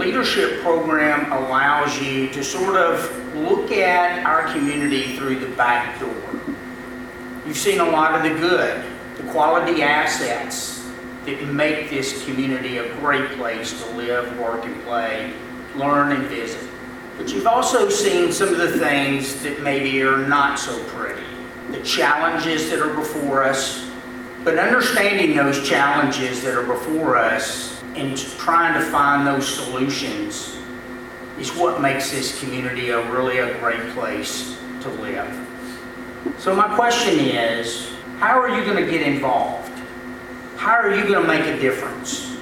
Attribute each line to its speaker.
Speaker 1: leadership program allows you to sort of look at our community through the back door. You've seen a lot of the good, the quality assets that make this community a great place to live, work, and play, learn, and visit. But you've also seen some of the things that maybe are not so pretty, the challenges that are before us. But understanding those challenges that are before us and trying to find those solutions is what makes this community really a great place to live. So my question is, how are you going to get involved? How are you going to make a difference?